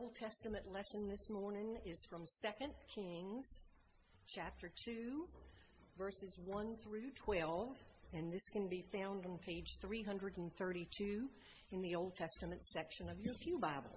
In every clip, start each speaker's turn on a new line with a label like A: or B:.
A: Old Testament lesson this morning is from 2 Kings, chapter 2, verses 1 through 12, and this can be found on page 332 in the Old Testament section of your Pew Bible.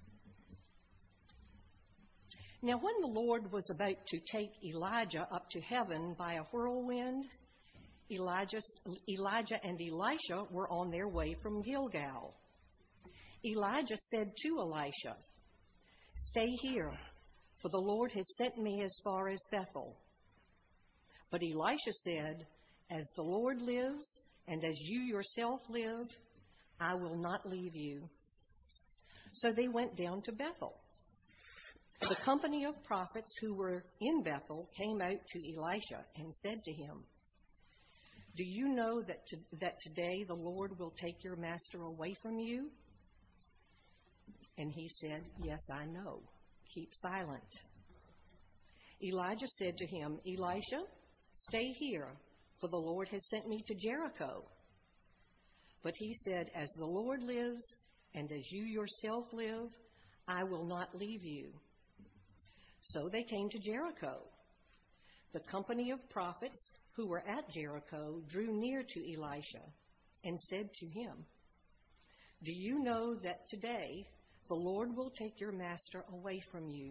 A: Now, when the Lord was about to take Elijah up to heaven by a whirlwind, Elijah and Elisha were on their way from Gilgal. Elijah said to Elisha, "Stay here, for the Lord has sent me as far as Bethel." But Elisha said, "As the Lord lives, and as you yourself live, I will not leave you." So they went down to Bethel. The company of prophets who were in Bethel came out to Elisha and said to him, "Do you know that today the Lord will take your master away from you?" And he said, "Yes, I know. Keep silent." Elijah said to him, "Elisha, stay here, for the Lord has sent me to Jericho." But he said, "As the Lord lives, and as you yourself live, I will not leave you." So they came to Jericho. The company of prophets who were at Jericho drew near to Elisha and said to him, "Do you know that today the Lord will take your master away from you?"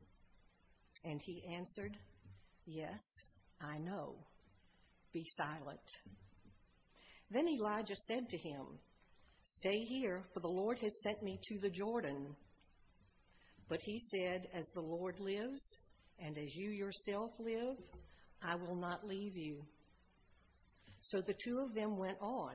A: And he answered, "Yes, I know. Be silent." Then Elijah said to him, "Stay here, for the Lord has sent me to the Jordan." But he said, "As the Lord lives, and as you yourself live, I will not leave you." So the two of them went on.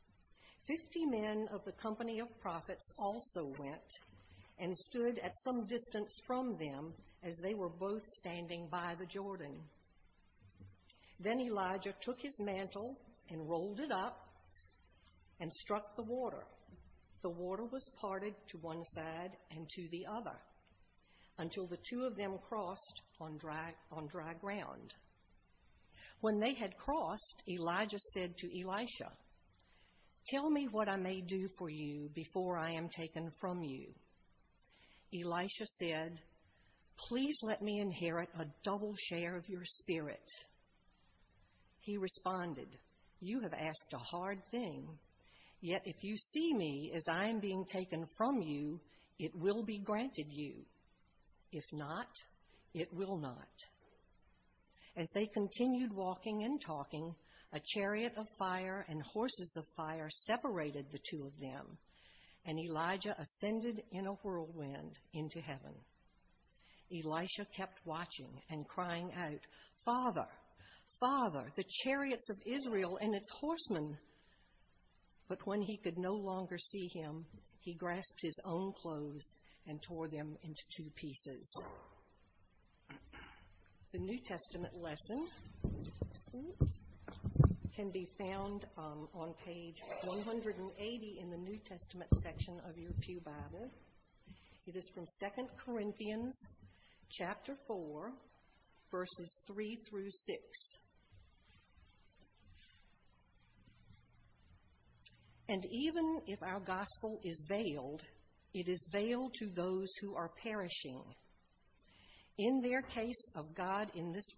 A: 50 men of the company of prophets also went and stood at some distance from them as they were both standing by the Jordan. Then Elijah took his mantle and rolled it up and struck the water. The water was parted to one side and to the other until the two of them crossed on dry ground. When they had crossed, Elijah said to Elisha, "Tell me what I may do for you before I am taken from you." Elisha said, "Please let me inherit a double share of your spirit." He responded, "You have asked a hard thing. Yet if you see me as I am being taken from you, it will be granted you. If not, it will not." As they continued walking and talking, a chariot of fire and horses of fire separated the two of them, and Elijah ascended in a whirlwind into heaven. Elisha kept watching and crying out, "Father, Father, the chariots of Israel and its horsemen!" But when he could no longer see him, he grasped his own clothes and tore them into two pieces. The New Testament lesson can be found on page 180 in the New Testament section of your Pew Bible. It is from 2 Corinthians chapter 4, verses 3 through 6. "And even if our gospel is veiled, it is veiled to those who are perishing. In their case, the God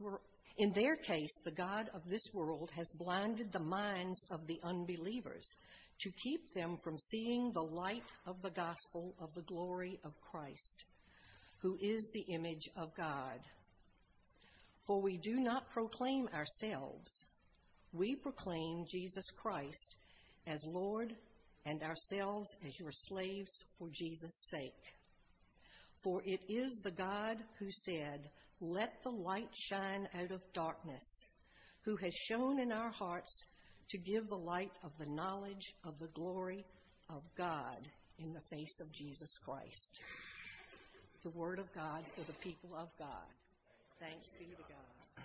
A: of this world has blinded the minds of the unbelievers to keep them from seeing the light of the gospel of the glory of Christ, who is the image of God. For we do not proclaim ourselves. We proclaim Jesus Christ as Lord, and ourselves as your slaves for Jesus' sake. For it is the God who said, 'Let the light shine out of darkness,' who has shone in our hearts to give the light of the knowledge of the glory of God in the face of Jesus Christ." The word of God for the people of God. Thanks be to God.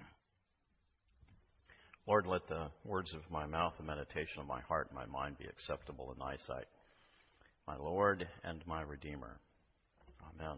B: Lord, let the words of my mouth, the meditation of my heart and my mind be acceptable in thy sight, my Lord and my Redeemer. Amen.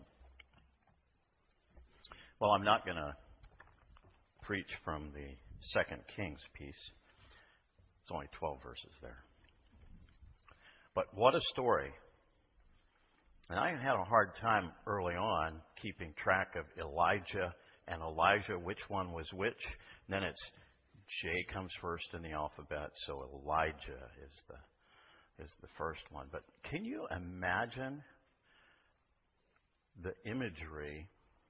B: Well, I'm not going to preach from the 2 Kings piece. It's only 12 verses there. But what a story. And I had a hard time early on keeping track of Elijah and Elijah, which one was which. And then it's J comes first in the alphabet, so Elijah is the first one. But can you imagine the imagery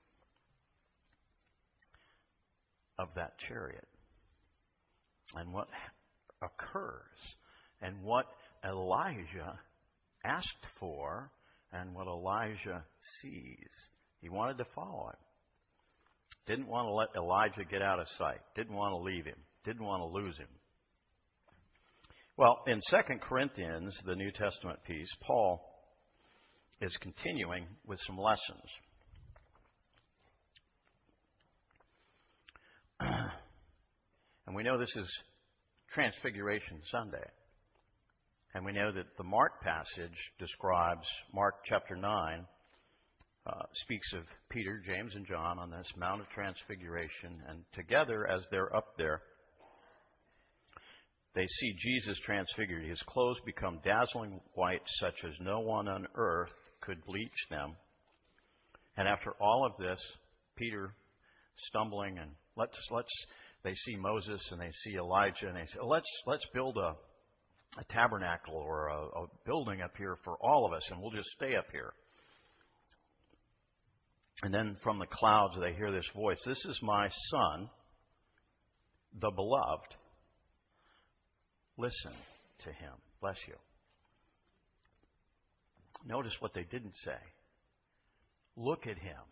B: of that chariot and what occurs and what Elijah asked for and what Elijah sees? He wanted to follow him. Didn't want to let Elijah get out of sight. Didn't want to leave him. Didn't want to lose him. Well, in 2 Corinthians, the New Testament piece, Paul is continuing with some lessons. And we know this is Transfiguration Sunday. And we know that the Mark passage describes, Mark chapter 9, speaks of Peter, James, and John on this Mount of Transfiguration. And together, as they're up there, they see Jesus transfigured. His clothes become dazzling white, such as no one on earth could bleach them. And after all of this, Peter stumbling, and they see Moses and they see Elijah, and they say, let's build a tabernacle or a building up here for all of us, and we'll just stay up here. And then from the clouds they hear this voice, "This is my Son, the beloved. Listen to him." Bless you. Notice what they didn't say. Look at him.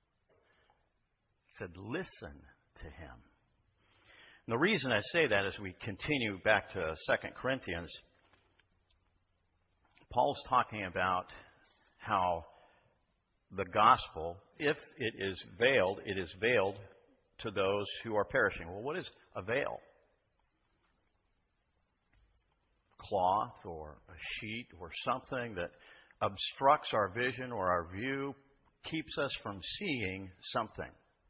B: It said, listen to him. And the reason I say that as we continue back to 2 Corinthians, Paul's talking about how the gospel, if it is veiled to those who are perishing. Well, what is a veil? Cloth or a sheet or something that obstructs our vision or our view, keeps us from seeing something.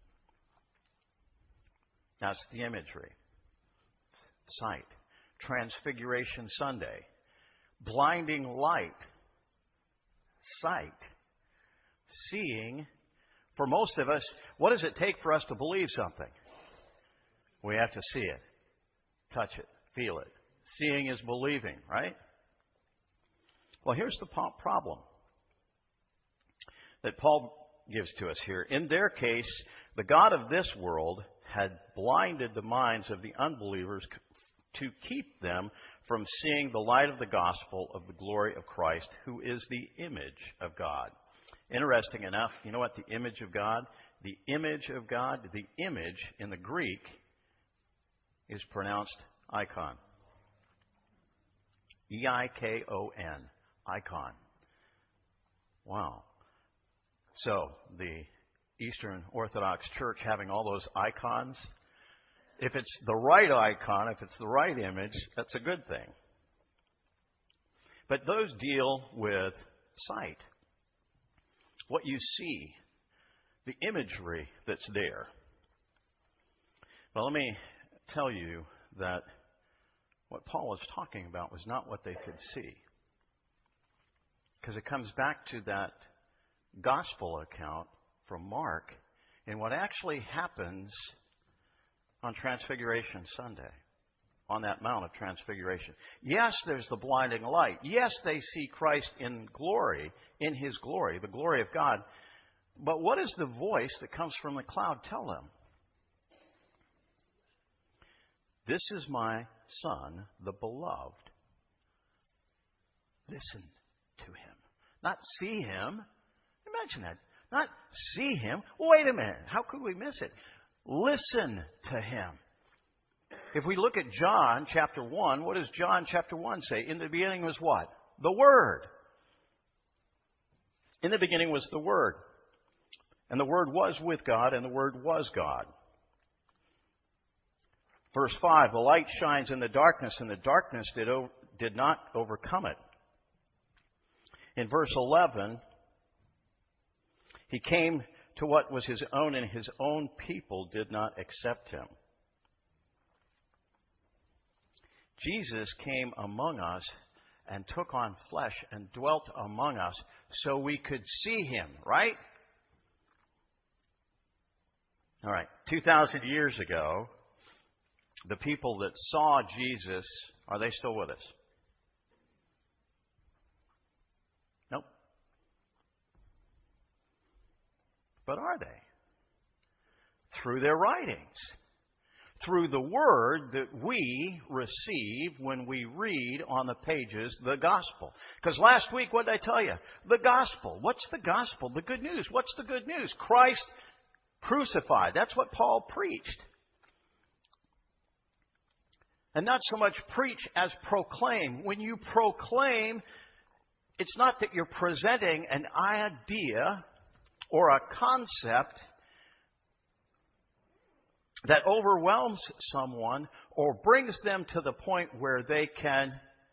B: That's the imagery. Sight. Transfiguration Sunday. Blinding light. Sight. Seeing. For most of us, what does it take for us to believe something? We have to see it, touch it, feel it. Seeing is believing, right? Well, here's the problem that Paul gives to us here. In their case, the God of this world had blinded the minds of the unbelievers to keep them from seeing the light of the gospel of the glory of Christ, who is the image of God. Interesting enough, you know what the image of God? The image of God, the image in the Greek is pronounced icon. E-I-K-O-N. Icon. Wow. So, the Eastern Orthodox Church having all those icons, if it's the right icon, if it's the right image, that's a good thing. But those deal with sight. What you see, the imagery that's there. Well, let me tell you that what Paul was talking about was not what they could see. Because it comes back to that gospel account from Mark and what actually happens on Transfiguration Sunday, on that Mount of Transfiguration. Yes, there's the blinding light. Yes, they see Christ in glory, in his glory, the glory of God. But what does the voice that comes from the cloud tell them? This is my Son, the beloved. Listen to him. Not see him. Imagine that. Not see him. Wait a minute. How could we miss it? Listen to him. If we look at John chapter 1, what does John chapter 1 say? In the beginning was what? The Word. In the beginning was the Word. And the Word was with God, and the Word was God. Verse 5, the light shines in the darkness, and the darkness did not overcome it. In verse 11, he came to what was his own, and his own people did not accept him. Jesus came among us and took on flesh and dwelt among us so we could see Him, right? All right, 2,000 years ago, the people that saw Jesus, are they still with us? Nope. But are they? Through their writings. Through the Word that we receive when we read on the pages the Gospel. Because last week, what did I tell you? The Gospel. What's the Gospel? The good news. What's the good news? Christ crucified. That's what Paul preached. And not so much preach as proclaim. When you proclaim, it's not that you're presenting an idea or a concept that overwhelms someone or brings them to the point where they can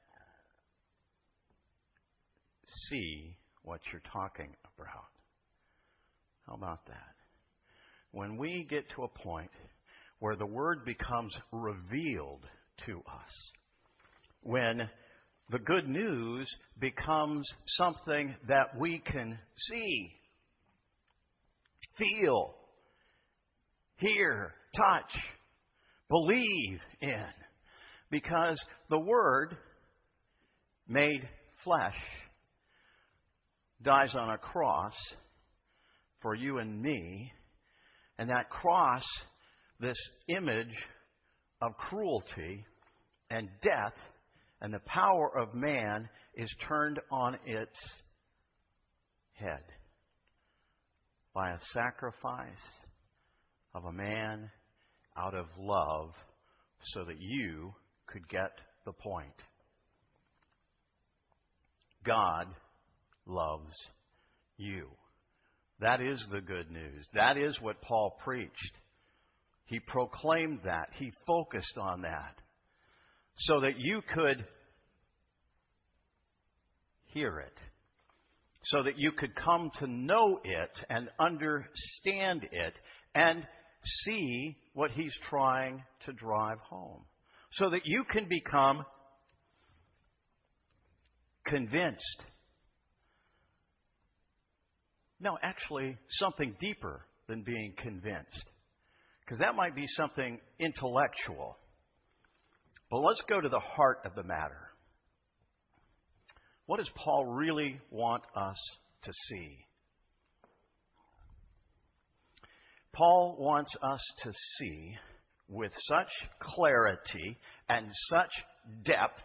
B: see what you're talking about. How about that? When we get to a point where the Word becomes revealed to us, when the good news becomes something that we can see, feel, hear, touch, believe in, because the Word made flesh dies on a cross for you and me, and that cross, this image of cruelty and death and the power of man, is turned on its head by a sacrifice of a man out of love so that you could get the point. God loves you. That is the good news. That is what Paul preached. He proclaimed that. He focused on that so that you could hear it, so that you could come to know it and understand it and see what he's trying to drive home, so that you can become convinced. No, actually, something deeper than being convinced, because that might be something intellectual. But let's go to the heart of the matter. What does Paul really want us to see? Paul wants us to see with such clarity and such depth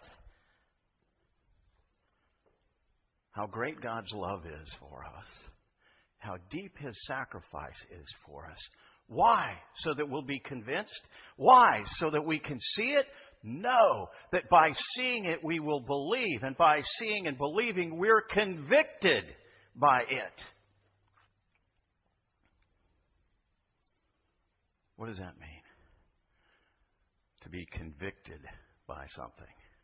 B: how great God's love is for us, how deep His sacrifice is for us. Why? So that we'll be convinced? Why? So that we can see it? No. That by seeing it we will believe, and by seeing and believing we're convicted by it. What does that mean? To be convicted by something.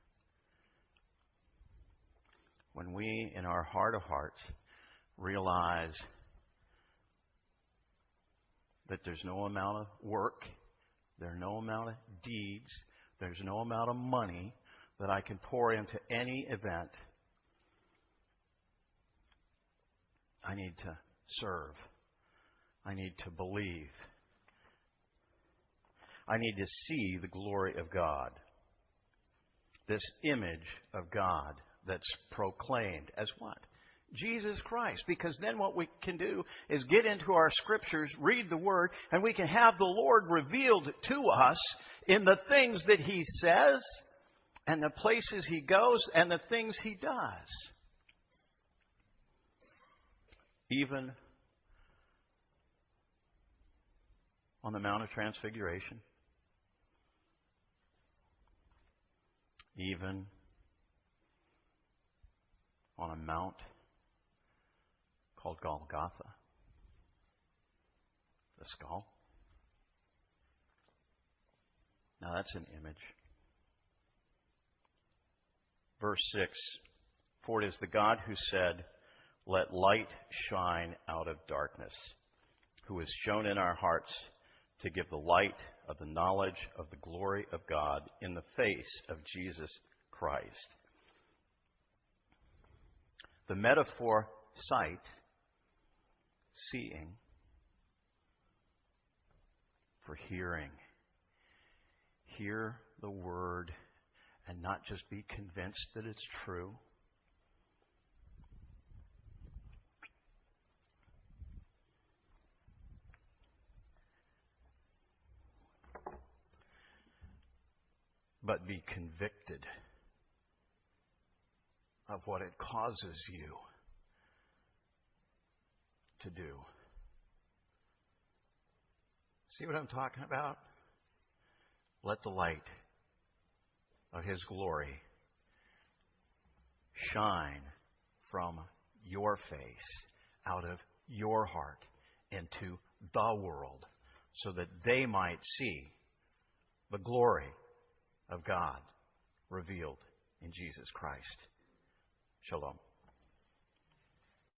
B: When we, in our heart of hearts, realize that there's no amount of work, there's no amount of deeds, there's no amount of money that I can pour into any event. I need to serve. I need to believe. I need to see the glory of God. This image of God that's proclaimed as what? Jesus Christ. Because then what we can do is get into our scriptures, read the Word, and we can have the Lord revealed to us in the things that He says, and the places He goes, and the things He does. Even on the Mount of Transfiguration. Even on a mount called Golgotha, the skull. Now that's an image. Verse 6, for it is the God who said, let light shine out of darkness, who has shown in our hearts to give the light of the knowledge of the glory of God in the face of Jesus Christ. The metaphor sight, seeing, for hearing. Hear the word and not just be convinced that it's true. But be convicted of what it causes you to do. See what I'm talking about? Let the light of His glory shine from your face, out of your heart, into the world, so that they might see the glory of God revealed in Jesus Christ. Shalom.